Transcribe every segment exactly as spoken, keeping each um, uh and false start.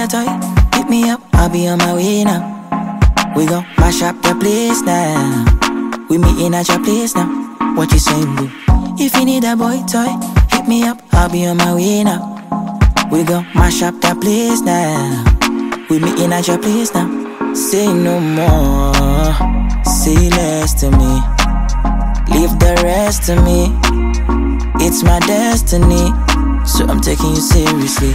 a toy, hit me up, I'll be on my way now. We gon' mash up the place now. We meeting at your place now. What you saying, boo? If you need a boy toy, hit me up, I'll be on my way now. We gon' mash up the place now. We meeting at your place now. Say no more, say less to me. Leave the rest to me. It's my destiny, so I'm taking you seriously.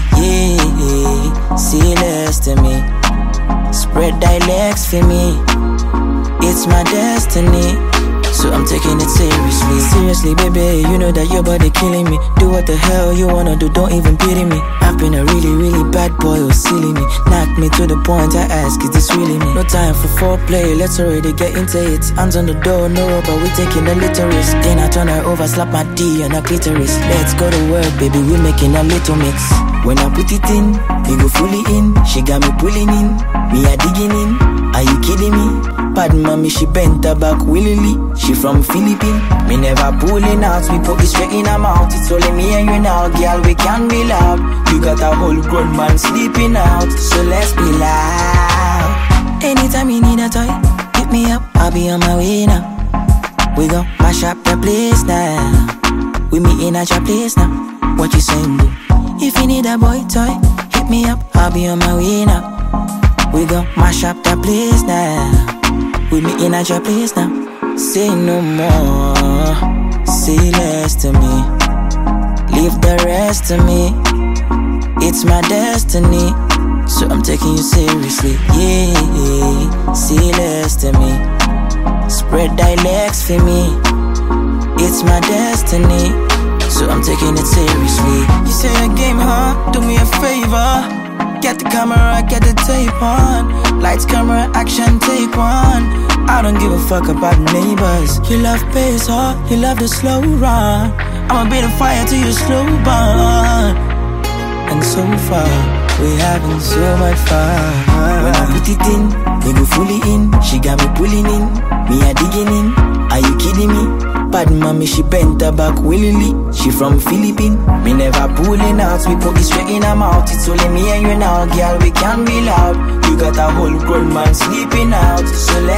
Yeah, say less to me. Spread dialects for me. It's my destiny, so I'm taking it seriously. Seriously, baby, you know that your body killing me. Do what the hell you wanna do, don't even pity me. I've been a really, really bad boy who's silly me. Knock me to the point I ask, is this really me? No time for foreplay, let's already get into it. Hands on the door, no rubber, we taking a little risk. Then I turn her over, slap my D on her clitoris. Let's go to work, baby, we making a little mix. When I put it in, we go fully in. She got me pulling in, me a digging in. Are you kidding me? Bad mommy, she bent her back willingly. She from Philippines. Me never pulling out, we put it straight in her mouth. It's only me and you now, girl, we can be loud. You got a whole grown man sleeping out, so let's be loud. Anytime you need a toy, hit me up, I'll be on my way now. We gon' mash up the place now. We meeting at your place now. What you saying, boo? If you need a boy toy, hit me up, I'll be on my way now. We gon' mash up the place now. We meeting at your place now. Say no more, say less to me. Leave the rest to me. It's my destiny, so I'm taking you seriously. Yeah, say less to me. Spread dialects for me. It's my destiny, so I'm taking it seriously. You say a game, huh? Do me a favor. Get the camera, get the tape on. Lights, camera, action, take one. I don't give a fuck about neighbors. You love pace, huh? You love the slow run. I'ma be the fire to your slow burn. And so far, we having so much fun. When I put it in, we go fully in. She got me pulling in, me a digging in. Are you kidding me? Bad mommy, she bent her back willingly. She from Philippines. Me never pulling out, we put it straight in her mouth. It's only me and you now, girl, we can be loud. You got a whole grown man sleeping out, so